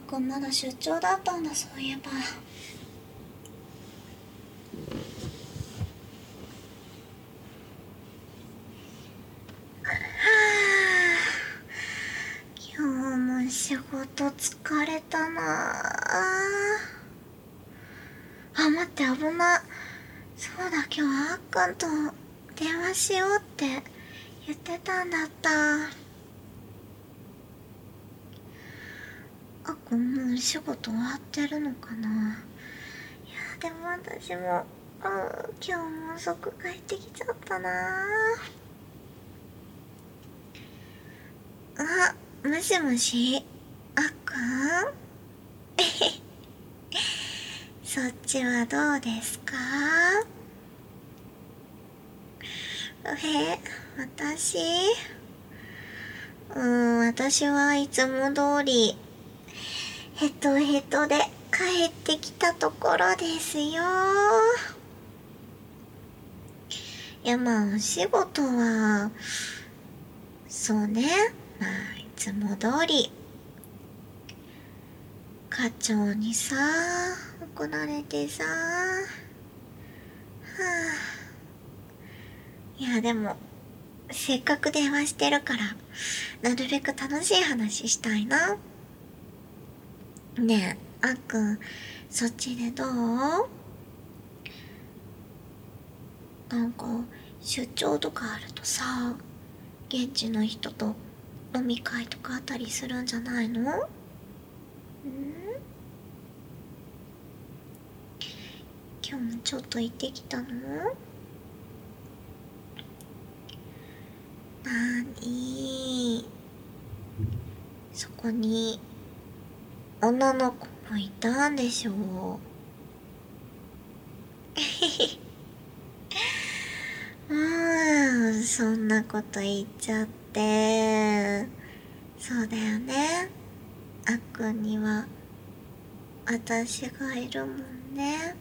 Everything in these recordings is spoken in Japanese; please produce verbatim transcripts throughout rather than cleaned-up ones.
くんまだ出張だったんだ、そういえば。今日も仕事疲れたなあ。あ、待って、危な。そうだ、今日あっくんと電話しようって言ってたんだった。あっくんもう仕事終わってるのかな。いやでも私も、うん、今日も遅く帰ってきちゃったなあ。あ、もしもし、あっくんそっちはどうですか。え、私うーん、私はいつも通り、ヘトヘトで帰ってきたところですよ。いや、まあ、お仕事は、そうね、まあ、いつも通り、課長にさ、怒られてさ、はぁ、いや、でも、せっかく電話してるから、なるべく楽しい話したいな。ねえ、あっくん、そっちでどう？なんか、出張とかあるとさ、現地の人と飲み会とかあったりするんじゃないの？ん？今日もちょっと行ってきたの？なに？そこに女の子もいたんでしょう？うーん、そんなこと言っちゃって。そうだよね。あっくんには私がいるもんね。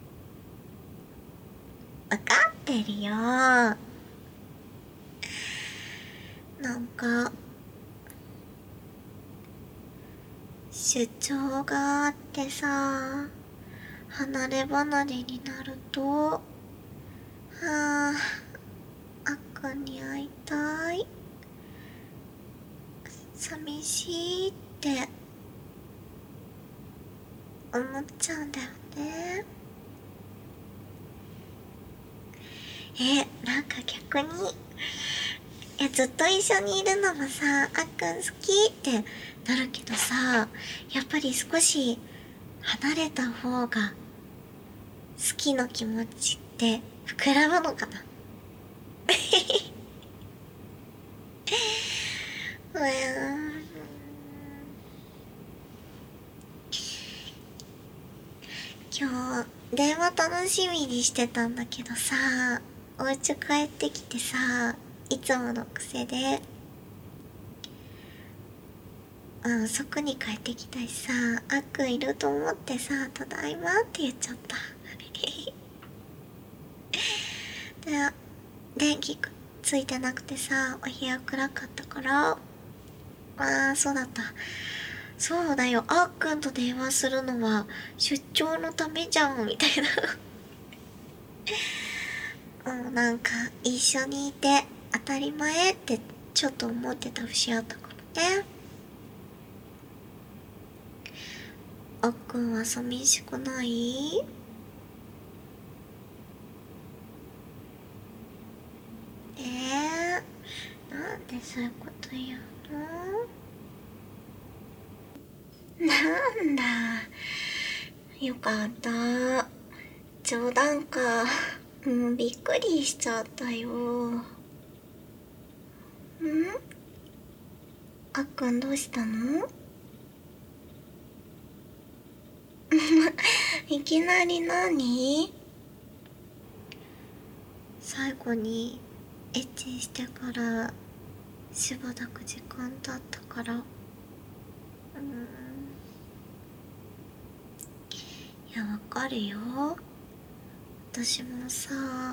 わかってるよ。なんか出張があってさ、離れ離れになると、はあ、あっくんに会いたい、寂しいって思っちゃうんだよね。え、なんか逆に、いや、ずっと一緒にいるのもさ、あっくん好きってなるけどさ、やっぱり少し離れた方が好きの気持ちって膨らむのかな。うーん、今日電話楽しみにしてたんだけどさ、お家帰ってきてさ、いつもの癖で、うん、遅くに帰ってきたしさ、あっくんいると思ってさ、ただいまって言っちゃった。で、電気ついてなくてさ、お部屋暗かったから、ああ、そうだった。そうだよ、あっくんと電話するのは出張のためじゃん、みたいな。もうなんか、一緒にいて当たり前ってちょっと思ってた節あったからね。あっくんは寂しくない？えー、なんでそういうこと言うの？なんだ。よかった。冗談か。もうびっくりしちゃったよ。ん？あっくんどうしたの？いきなり何？最後にエッチしてからしばらく時間経ったから、うーん、いや、わかるよ。私もさ、い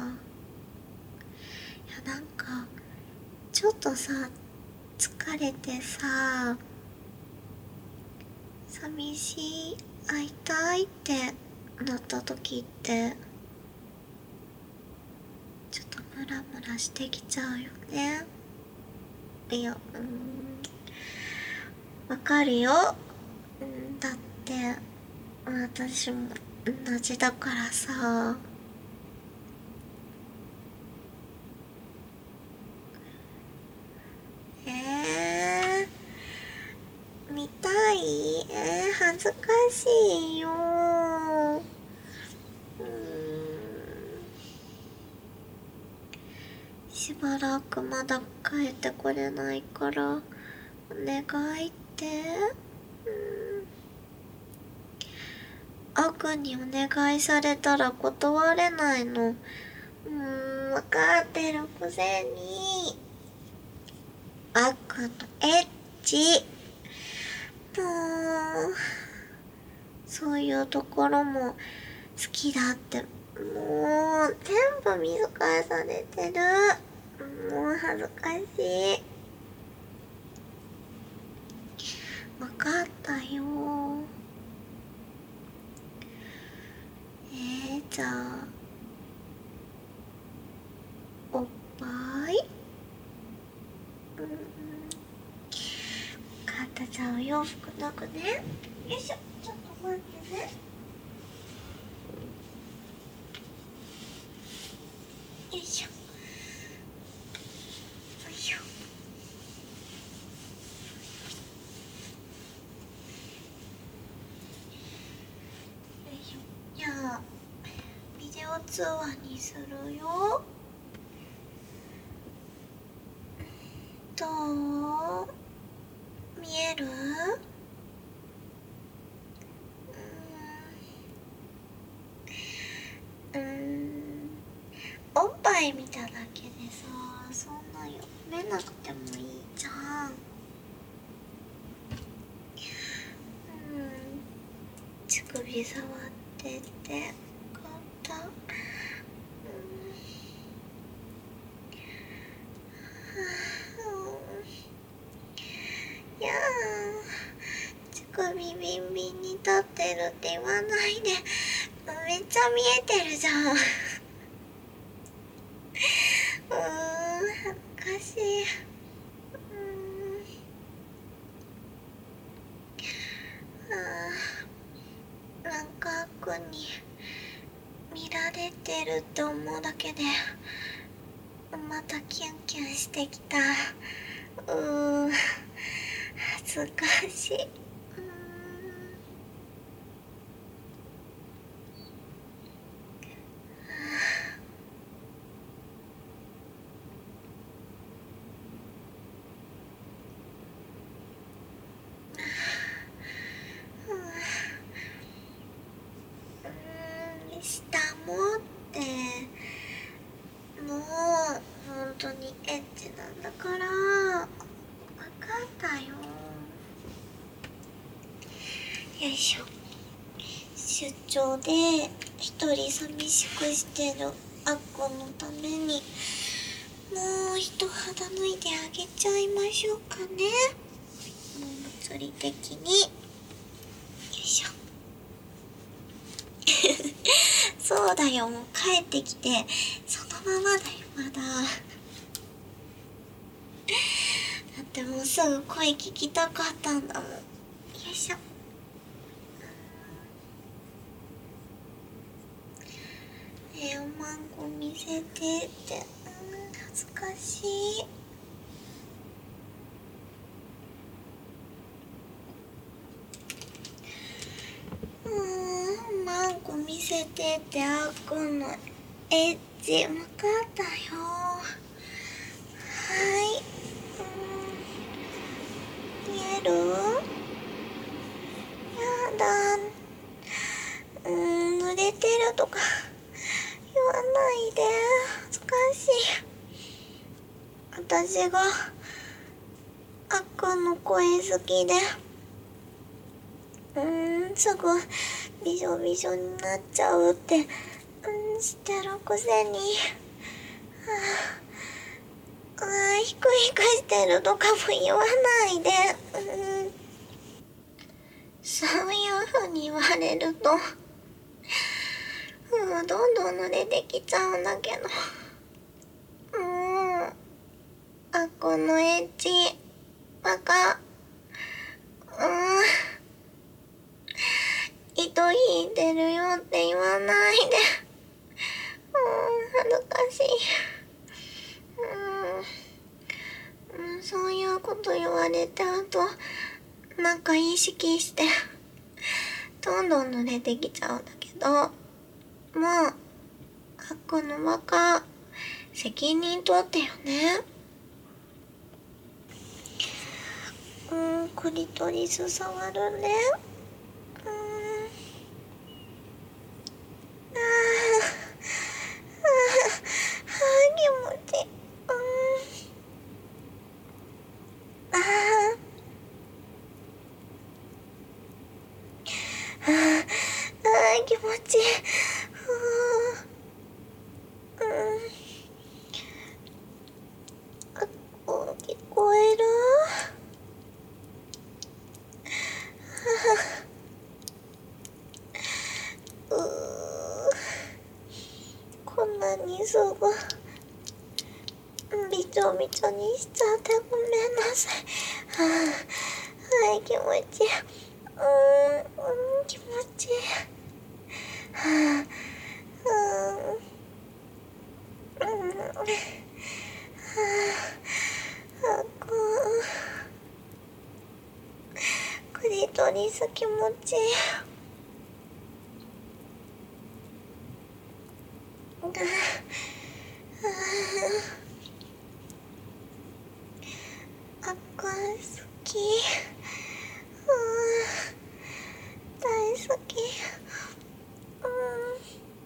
や、なんかちょっとさ、疲れてさ、 寂しい、会いたいってなった時ってちょっとムラムラしてきちゃうよね。いや、うーん、わかるよ。うん、だって私も同じだからさ。えー、見たい？えー、恥ずかしいよ。うーん、しばらくまだ帰ってこれないからお願いって。うん、あくんにお願いされたら断れないの。うーん、分かってるくせに。あっくんのエッチ。もう、そういうところも好きだって。もう、全部見透かされてる。もう恥ずかしい。分かったよ。えー、じゃあ、おっぱい？うん、分かった。じゃあお洋服脱ぐね。よいしょ、ちょっと待ってね。よいしょ、よいしょ。よいしょ。じゃあビデオ通話にするよ。どう？見える？うーん、おっぱい見ただけでさ、そんな読めなくてもいいじゃん。うん、乳首触ってってよかった。うん、いやー、乳首ビンビンに立ってるって言わないで。めっちゃ見えてるじゃん。うーん、恥ずかしい。うーん、あー、なんかあっくんに見られてるって思うだけでまたキュンキュンしてきた。うーん、恥ずかしい。うーん、うん、下もってもう本当にエッチなんだから分かったよ。よいしょ。出張で一人寂しくしてるあっこのためにもう一肌脱いであげちゃいましょうかね。もう物理的に。よいしょ。そうだよ、もう帰ってきてそのままだよ、まだ。だってもうすぐ声聞きたかったんだもん。よいしょ。えー、おまんこ見せてって。うん、恥ずかしい。うーん、おまんこ見せてってあっくんのエッチ分かったよ。はい。うん、見える？やだ。うーん、濡れてるとか言わないで。恥ずかしい。私があっくんの声好きで、うーん、すぐびしょびしょになっちゃうって、うん、してるくせに、ああ、ひくひくしてるとかも言わないで。うん、 そういう風に言われると、もうどんどん濡れてきちゃうんだけど。もう、あ、このエッチ、バカ。うん。糸引いてるよって言わないで。うん、恥ずかしい。うん、うん、そういうこと言われてると、なんか意識して、どんどん濡れてきちゃうんだけど、もう、あっこのバカ、責任取ってよね。うん、クリトリス触るね。うん。あー、あー、あー、気持ちいい。うん。あー、あー、あー、気持ちいい。ふー、うん。あっこ、聞こえる？うー、こんなにすぐびちょびちょにしちゃってごめんなさい。はあ、はい、気持ちいい。うーん、うん、気持ちいい。はあ、うん、うん、はあ、あっこ、クリトリス気持ちいい。ああ、あっこ好き。うん、大好き。うん、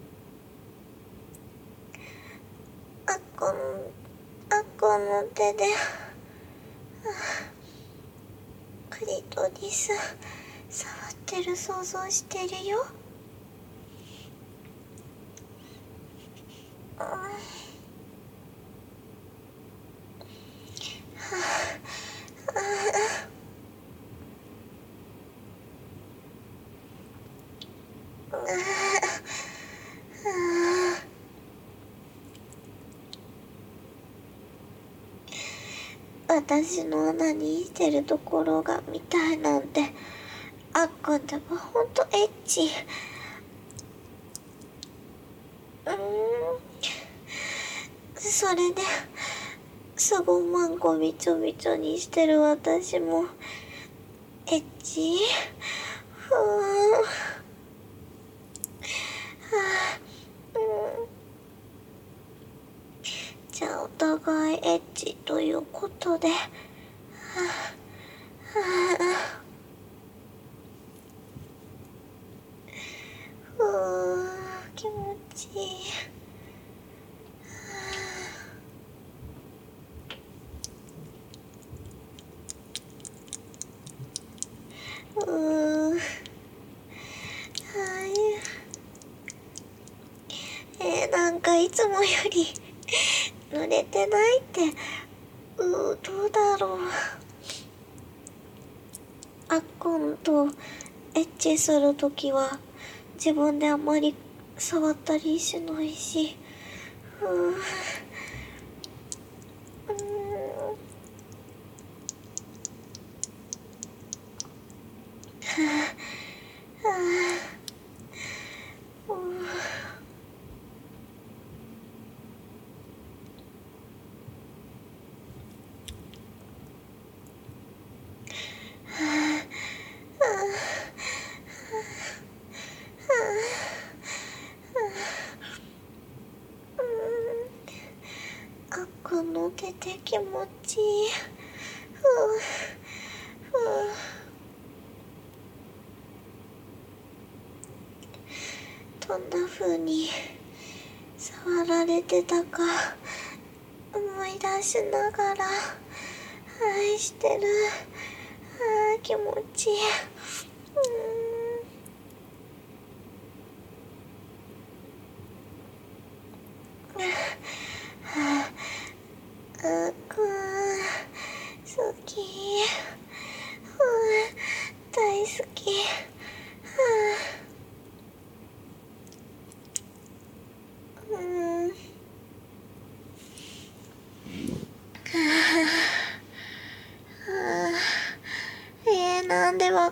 あっこの、あっこの手で、クリトリス触ってる想像してるよ。うん、はあ、ああ、私の穴にしてるところが見たいなんて、あっくんでもほんとエッチ。うーん、それで、すごまんこびちょびちょにしてる私も、エッチ？ふーん。はあ、うん。じゃあお互いエッチということで、はあ、はあ、ふー、気持ちいい。うーん、はい。えー、なんかいつもより濡れてないって、うー、どうだろう。あっくんとエッチするときは自分であんまり触ったりしないし、うーん、うーん、はあ、はあ、うーん、あっくんの手で気持ちいい。ふう、ふう、どんな風に触られてたか思い出しながら愛してる。あー、気持ちいい。うーん、はあ、あっくん好き。ふう、大好き。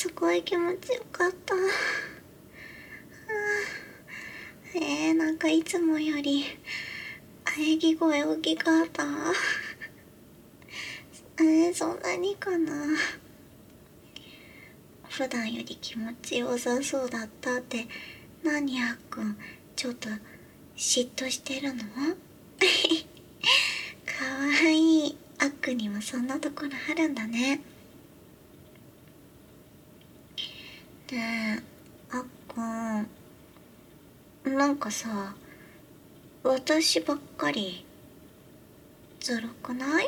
すごい気持ちよかった。えー、なんかいつもより喘ぎ声大きかった。えー、そんなにかな。普段より気持ちよさそうだったって。何あっくん、ちょっと嫉妬してるの？かわいい。あっくんにもそんなところあるんだね。ねえ、あっくん、なんかさ、私ばっかりずるくない？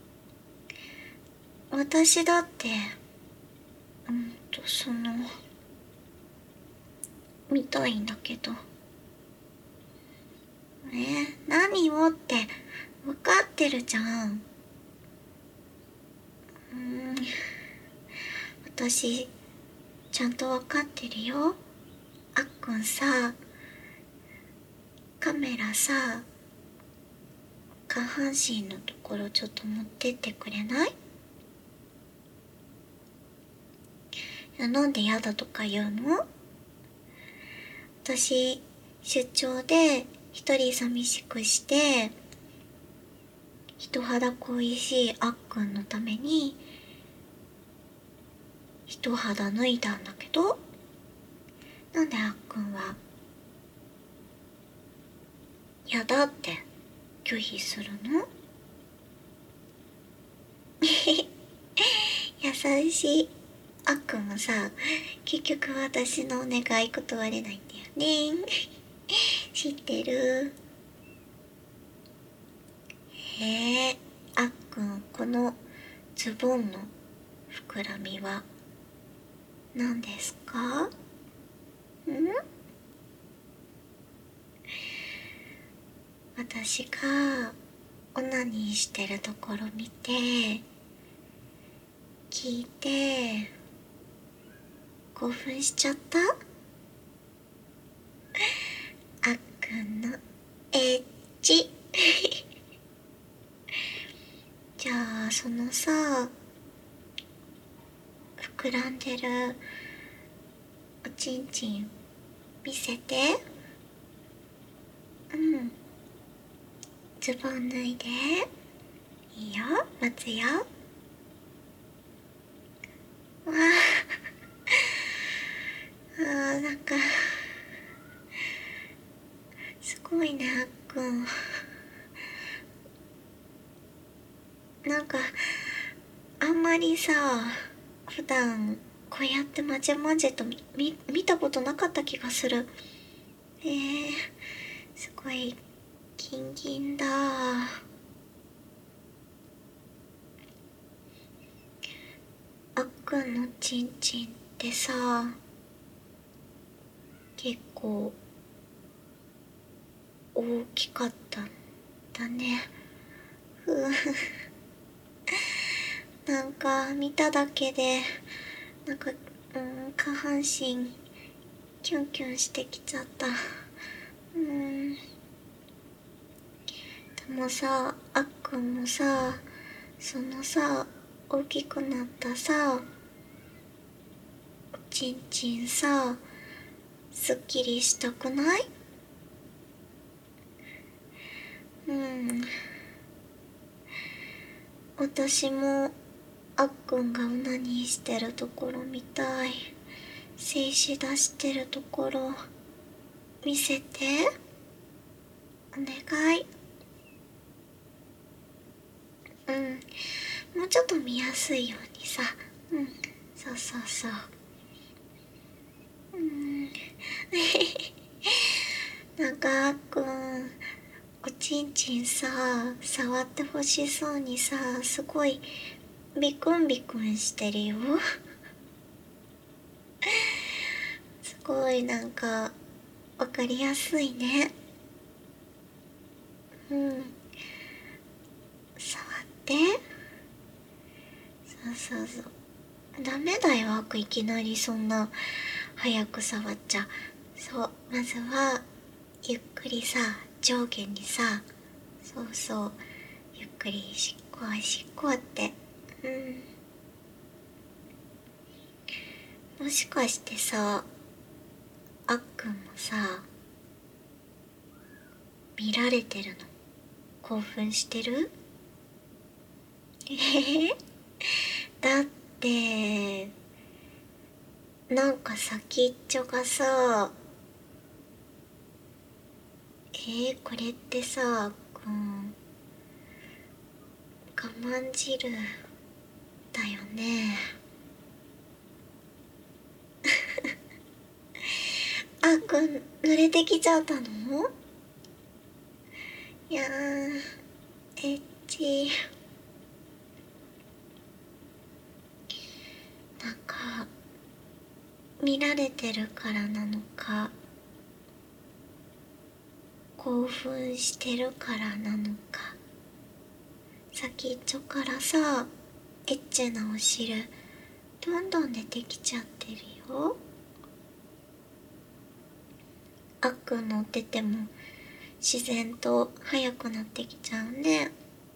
私だってうんとその見たいんだけど。え、何をって分かってるじゃん。うん、私ちゃんと分かってるよ。あっくんさ、カメラさ、下半身のところちょっと持ってってくれない？いや、なんでやだとか言うの？私出張で一人寂しくして人肌恋しいあっくんのために一肌脱いだんだけど、なんであっくんはやだって拒否するの？優しい。あっくんもさ、結局私のお願い断れないんだよね。知ってる？へえ、あっくん、このズボンの膨らみは何ですか？ん？私がオナニーしてるところ見て聞いて興奮しちゃった？あっくんのエッチ。じゃあそのさ、膨らんでるおちんちん見せて。うん、ズボン脱いで。いいよ、待つよ。わあ、あー、なんかすごいねあっくん。なんかあんまりさ、普段こうやってまじまじと見見たことなかった気がする。えー、すごいキンキンだ。あっくんのちんちんってさ、結構大きかったんだね。ふう。なんか見ただけでなんか、うん、下半身キュンキュンしてきちゃった。うん、でもさ、あっくんもさ、そのさ、大きくなったさおちんちんさ、すっきりしたくない？うん、私もあっくんがオナニーしてるところ見たい。精子出してるところ見せて、お願い。うん、もうちょっと見やすいようにさ。うん、そうそうそう。うん。なんかあっくん、おちんちんさ、触ってほしそうにさ、すごいビクンビクンしてるよ。すごいなんかわかりやすいね。うん、触って。そうそうそう。ダメだよ、あっくん、いきなりそんな早く触っちゃ。そう、まずはゆっくりさ、上下にさ、そうそう、ゆっくりしっこしっこって。うん、 もしかしてさ、あっくんもさ、見られてるの興奮してる？えへへ。だってなんか先っちょがさ、えー、これってさ、あっくん我慢汁だよね。あっくん濡れてきちゃったの？いやー、エッチ。なんか見られてるからなのか、興奮してるからなのか、先っちょからさ、エッチなお汁どんどん出てきちゃってるよ。あっくんのお手手も自然と速くなってきちゃうね。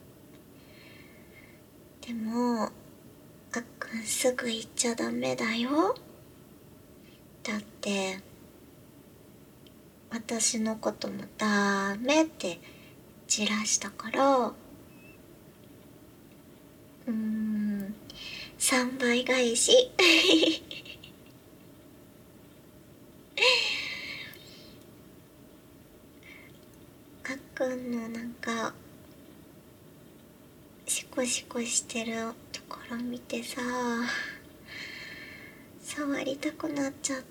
でもあっくんすぐ行っちゃダメだよ。だって私のこともダメってじらしたから、うーんさんばい返し。あっくんのなんかシコシコしてるところ見てさ、触りたくなっちゃった。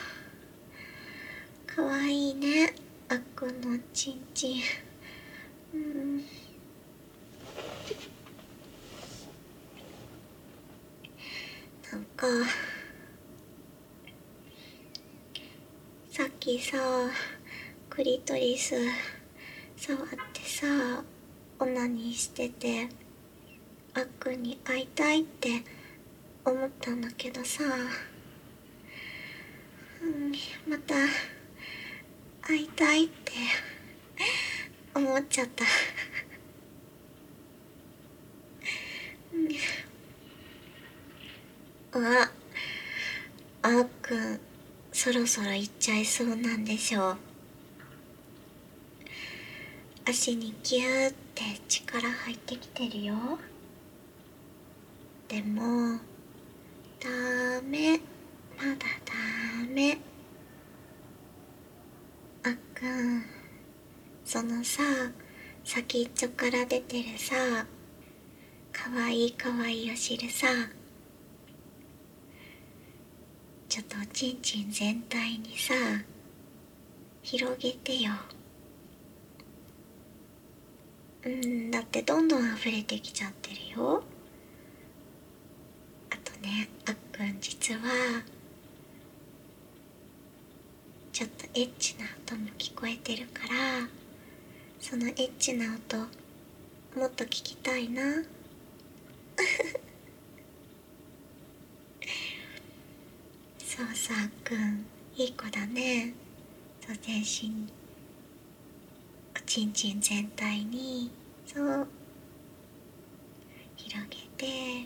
かわいいね、あっくんのちんちん。うん、なんかさっきさ、クリトリス触ってさ、オナニーしてて、あっくんに会いたいって思ったんだけどさ、うん、また会いたいって思っちゃった。うん、あ、あっくんそろそろ行っちゃいそうなんでしょう。足にギューって力入ってきてるよ。でもダメ、まだダメ。あっくん、そのさ、先っちょから出てるさ、かわいいかわいいお汁さ、ちょっとおちんちん全体にさ、広げてよ。うん、だってどんどん溢れてきちゃってるよ。あとね、あっくん実はちょっとエッチな音も聞こえてるから、そのエッチな音もっと聞きたいな。そうさ、あっくんいい子だね。そう、全身おちんちん全体にそう広げて、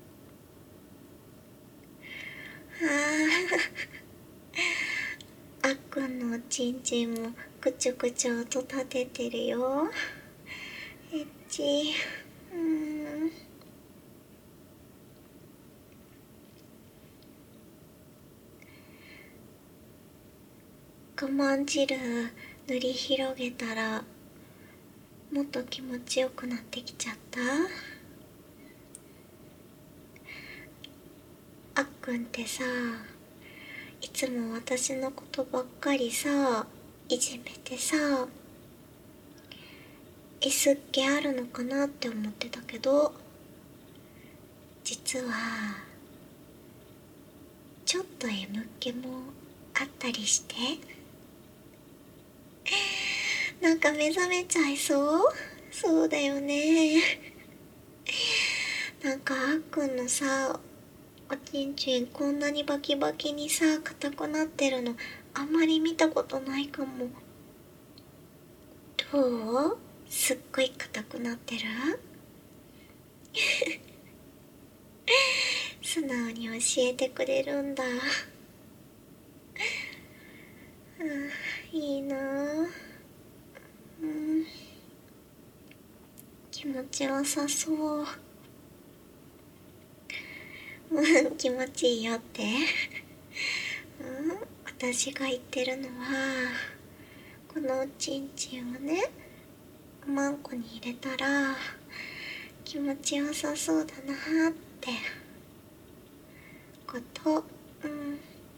あー、あっくんのおちんちんもくちょくちょ音立ててるよ。エッチ。うーん、我慢汁塗り広げたらもっと気持ちよくなってきちゃった。あっくんってさ、いつも私のことばっかりさ、いじめてさ、 S っ気あるのかなって思ってたけど、実はちょっと M っ気もあったりして、なんか目覚めちゃいそう。そうだよね。なんかあっくんのさ、おちんちんこんなにバキバキにさ硬くなってるのあんまり見たことないかも。どう？すっごい硬くなってる？ 素直に教えてくれるんだ。うん、いいなぁ。うん、気持ちよさそう。うん、気持ちいいよって。うん、私が言ってるのは、このおちんちんをね、おまんこに入れたら気持ちよさそうだなってこと。うん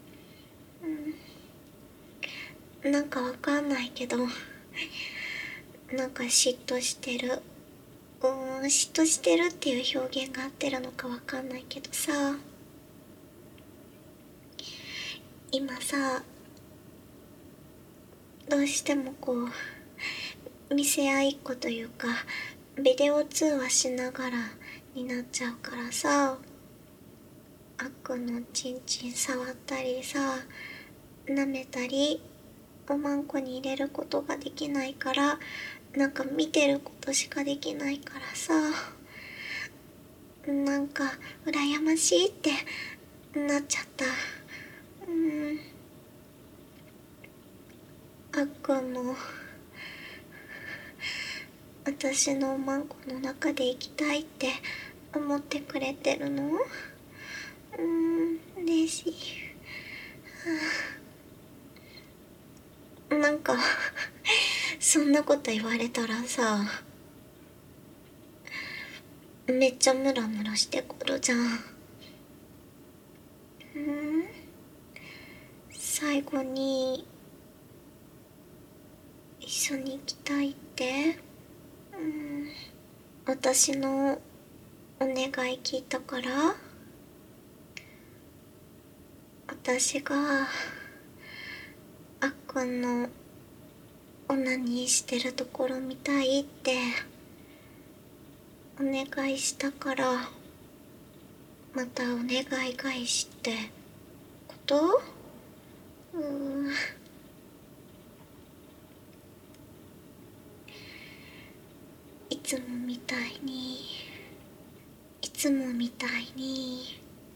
うん、なんかわかんないけど、なんか嫉妬してる。うーん、嫉妬してるっていう表現が合ってるのかわかんないけどさ、今さ、どうしてもこう見せ合いっ子というか、ビデオ通話しながらになっちゃうからさ、あっくんのちんちん触ったりさ、舐めたりおまんこに入れることができないから、なんか見てることしかできないからさ、なんか羨ましいってなっちゃった。うん、あっくんも私のおまんこの中で生きたいって思ってくれてるの？うん、嬉しい。なんかそんなこと言われたらさ、めっちゃムラムラしてくるじゃん。うん、最後に一緒に行きたいって、うん、私のお願い聞いたから、私があっくんのオナニーしてるところ見たいってお願いしたから、またお願い返しってこと？うーん、いつもみたいにいつもみたいに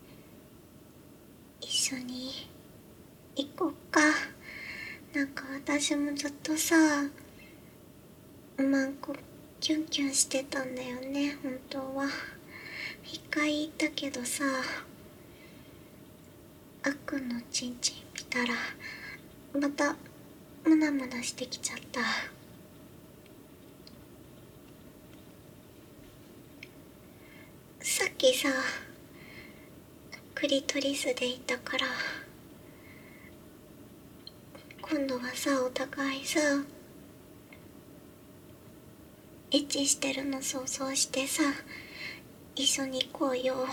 一緒に行こっか。なんか私もずっとさ、まんこキュンキュンしてたんだよね、本当は。一回言ったけどさ、あっくんのちんちん見たらまたムナムナしてきちゃった。さっきさ、クリトリスでいたから、今度はさ、お互いさ、エッチしてるの想像してさ、一緒に行こうよ。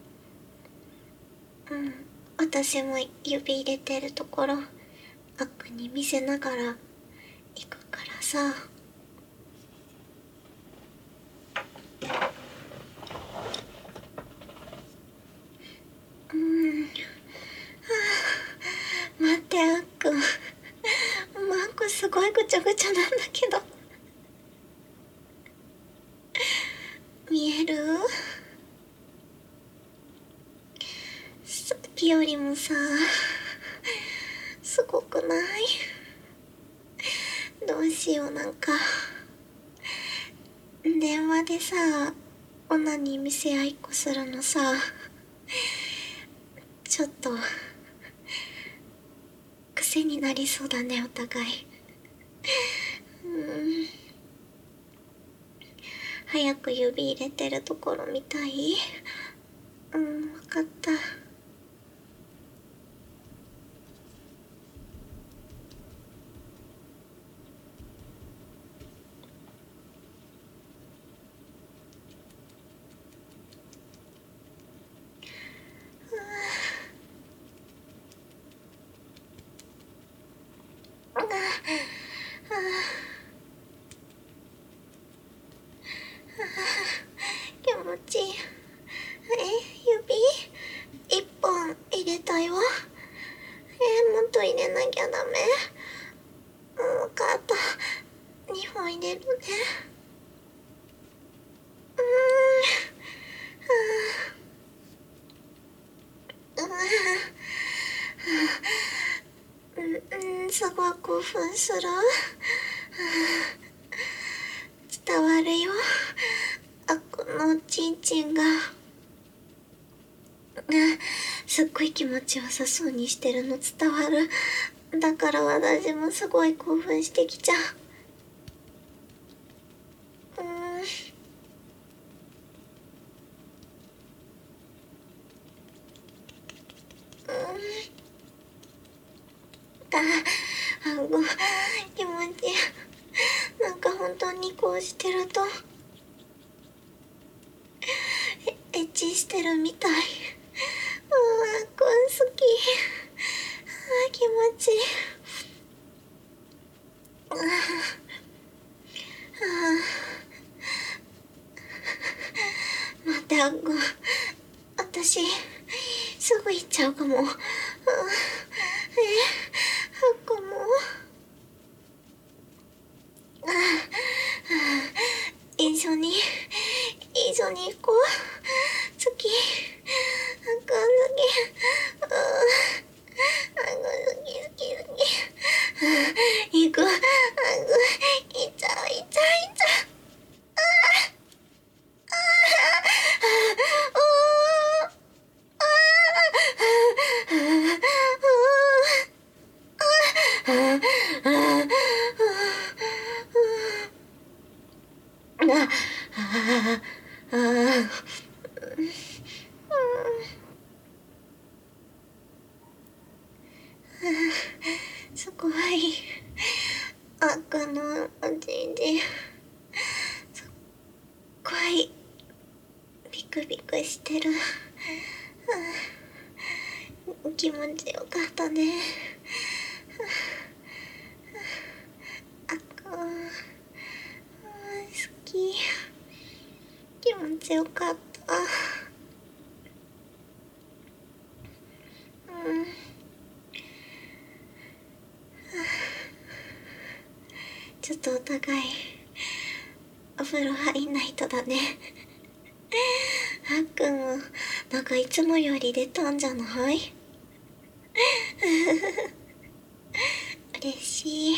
うん、私も指入れてるところあっくんに見せながら行くからさ。うん、はあ、待ってあっくん、マンコすごいぐちゃぐちゃなんだけど、見える？さっきよりもさ、すごくない？どうしよう、なんか電話でさ、オナニー見せ合いっこするのさ、ちょっと癖になりそうだね、お互い。うん、早く指入れてるところみたい？うん、わかった。ああ、気持ちいい。え、指一本入れたよ。え、もっと入れなきゃダメ？うん、わかった。二本入れるね。うーん、は興奮する。伝わるよ。あっくんのおちんちんが。すっごい気持ちよさそうにしてるの伝わる。だから私もすごい興奮してきちゃう。うーん。あ、あご、気持ちいい。なんか本当にこうしてるとエッチしてるみたい。うわ、こん好き。あ、気持ちいい。ああ、待って、あご、私すぐ行っちゃうかも。あ、え、あごも。あ、一緒に一緒に行こう。好き。あんか好き。ああ、あんか好き好き好き。行く。あんか行っちゃう行っちゃう行っちゃう。ああ、ああ、ああ、ああ、ああ、ああ、すごい。赤のおじいじ、すっごいビクビクしてる。気持ちよかったね。赤、好き。気持ちよかった。うん。ちょっとお互いお風呂入んないとだね。あっくんもなんかいつもより出たんじゃない？嬉しい。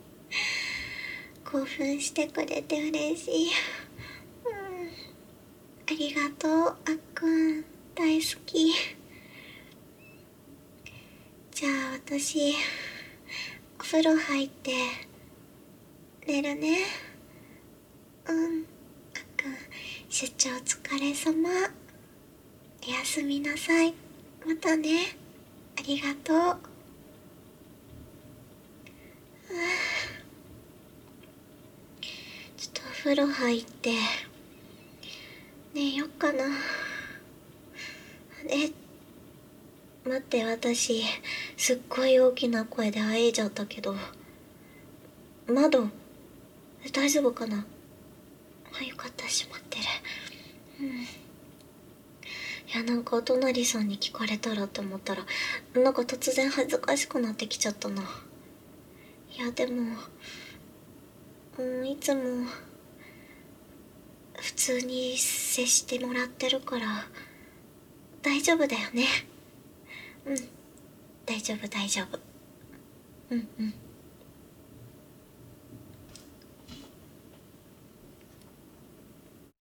興奮してくれて嬉しい。うん、ありがとう、あっくん。大好き。じゃあ私お風呂入って寝るね。うん、あっくん出張お疲れ様。おやすみなさい。またね。ありがとう。ちょっとお風呂入って寝よっかな。え、待って、私すっごい大きな声であえいじゃったけど、窓大丈夫かな。あ、よかった、閉まってる。うん。いや、なんかお隣さんに聞かれたらって思ったら、なんか突然恥ずかしくなってきちゃったな。いや、でも、うん、いつも普通に接してもらってるから大丈夫だよね。うん、大丈夫大丈夫。うんうん。